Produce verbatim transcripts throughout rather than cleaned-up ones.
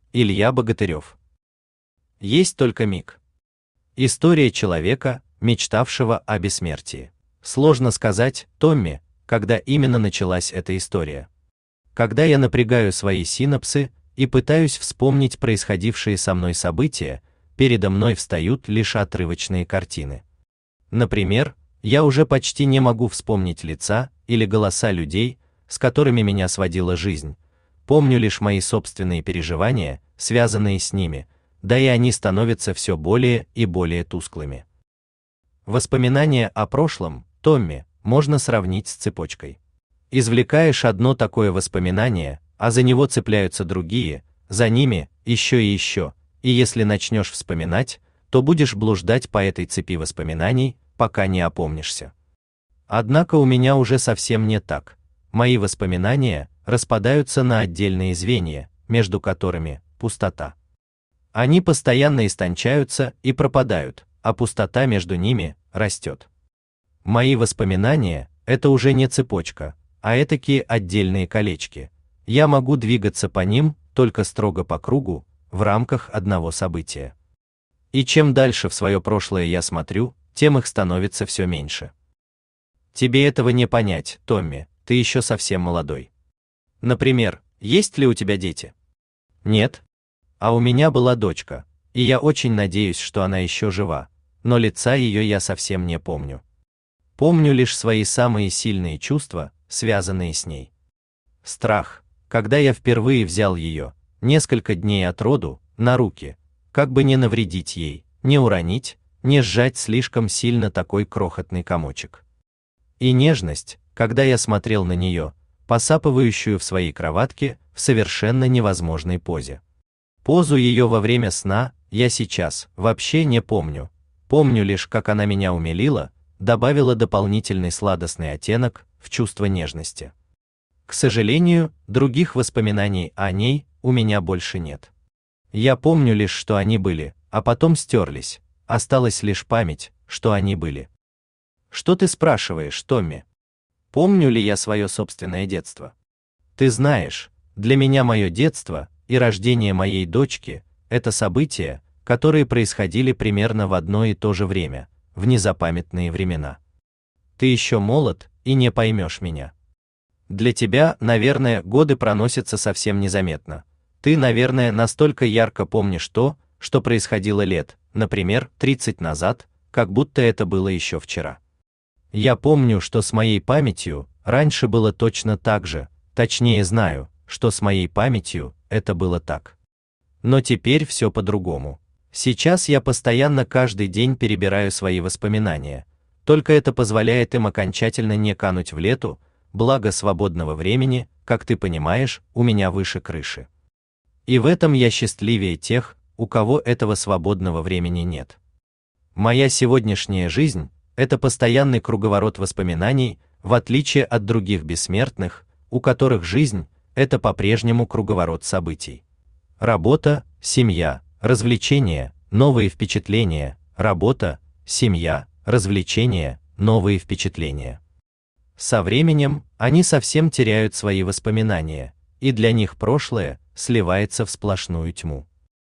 Илья Богатырев. Есть только миг. История человека, мечтавшего о бессмертии. Сложно сказать, Томми, когда именно началась эта история. Когда я напрягаю свои синапсы и пытаюсь вспомнить происходившие со мной события, передо мной встают лишь отрывочные картины. Например, я уже почти не могу вспомнить лица или голоса людей, с которыми меня сводила жизнь. Помню лишь мои собственные переживания, связанные с ними, да и они становятся все более и более тусклыми. Воспоминания о прошлом, Томми, можно сравнить с цепочкой. Извлекаешь одно такое воспоминание, а за него цепляются другие, за ними еще и еще, и если начнешь вспоминать, то будешь блуждать по этой цепи воспоминаний, пока не опомнишься. Однако у меня уже совсем не так. Мои воспоминания распадаются на отдельные звенья, между которыми пустота. Они постоянно истончаются и пропадают, а пустота между ними растет. Мои воспоминания – это уже не цепочка, а этакие отдельные колечки. Я могу двигаться по ним только строго по кругу, в рамках одного события. И чем дальше в свое прошлое я смотрю, тем их становится все меньше. Тебе этого не понять, Томми, ты еще совсем молодой. Например, есть ли у тебя дети? Нет. А у меня была дочка, и я очень надеюсь, что она еще жива, но лица ее я совсем не помню. Помню лишь свои самые сильные чувства, связанные с ней. Страх, когда я впервые взял ее, несколько дней от роду, на руки, как бы не навредить ей, не уронить, не сжать слишком сильно такой крохотный комочек. И нежность, когда я смотрел на нее, посапывающую в своей кроватке в совершенно невозможной позе. Позу ее во время сна я сейчас вообще не помню. Помню лишь, как она меня умилила, добавила дополнительный сладостный оттенок в чувство нежности. К сожалению, других воспоминаний о ней у меня больше нет. Я помню лишь, что они были, а потом стерлись. Осталась лишь память, что они были. Что ты спрашиваешь, Томми? Помню ли я свое собственное детство? Ты знаешь, для меня мое детство и рождение моей дочки – это события, которые происходили примерно в одно и то же время, в незапамятные времена. Ты еще молод и не поймешь меня. Для тебя, наверное, годы проносятся совсем незаметно. Ты, наверное, настолько ярко помнишь то, что происходило лет, например, тридцать назад, как будто это было еще вчера. Я помню, что с моей памятью раньше было точно так же, точнее знаю, что с моей памятью это было так. Но теперь все по-другому. Сейчас я постоянно каждый день перебираю свои воспоминания, только это позволяет им окончательно не кануть в лету, благо свободного времени, как ты понимаешь, у меня выше крыши. И в этом я счастливее тех, у кого этого свободного времени нет. Моя сегодняшняя жизнь – это постоянный круговорот воспоминаний, в отличие от других бессмертных, у которых жизнь – это по-прежнему круговорот событий. Работа, семья, развлечения, новые впечатления, работа, семья, развлечения, новые впечатления. Со временем они совсем теряют свои воспоминания, и для них прошлое сливается в сплошную тьму.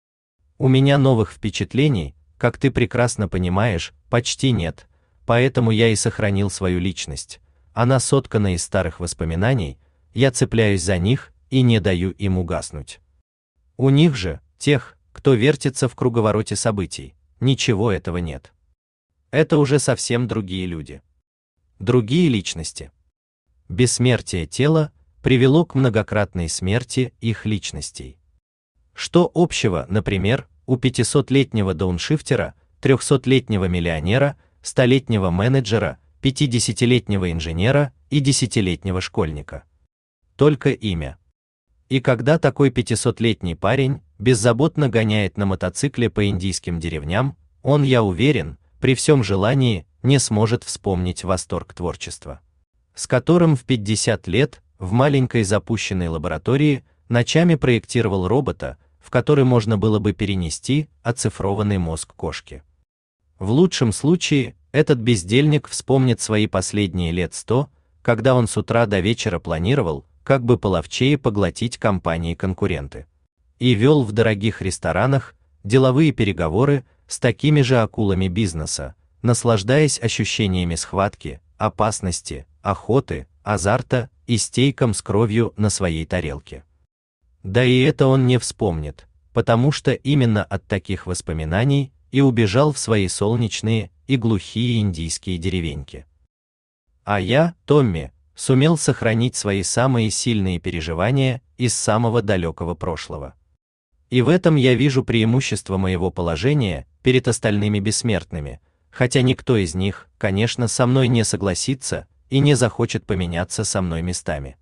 У меня новых впечатлений, как ты прекрасно понимаешь, почти нет, поэтому я и сохранил свою личность. Она соткана из старых воспоминаний, я цепляюсь за них и не даю им угаснуть. У них же, тех, кто вертится в круговороте событий, ничего этого нет. Это уже совсем другие люди. Другие личности. Бессмертие тела привело к многократной смерти их личностей. Что общего, например, у пятисотлетнего дауншифтера, трехсотлетнего миллионера, столетнего менеджера, пятидесятилетнего инженера и десятилетнего школьника? Только имя. И когда такой пятисотлетний парень беззаботно гоняет на мотоцикле по индийским деревням, он, я уверен, при всем желании не сможет вспомнить восторг творчества, с которым в пятьдесят лет в маленькой запущенной лаборатории ночами проектировал робота, в который можно было бы перенести оцифрованный мозг кошки. В лучшем случае этот бездельник вспомнит свои последние лет сто, когда он с утра до вечера планировал, как бы половчее поглотить компании-конкуренты. и вел в дорогих ресторанах деловые переговоры с такими же акулами бизнеса, наслаждаясь ощущениями схватки, опасности, охоты, азарта и стейком с кровью на своей тарелке. Да и это он не вспомнит, потому что именно от таких воспоминаний и убежал в свои солнечные и глухие индийские деревеньки. А я, Томми, сумел сохранить свои самые сильные переживания из самого далекого прошлого. И в этом я вижу преимущество моего положения перед остальными бессмертными, хотя никто из них, конечно, со мной не согласится и не захочет поменяться со мной местами.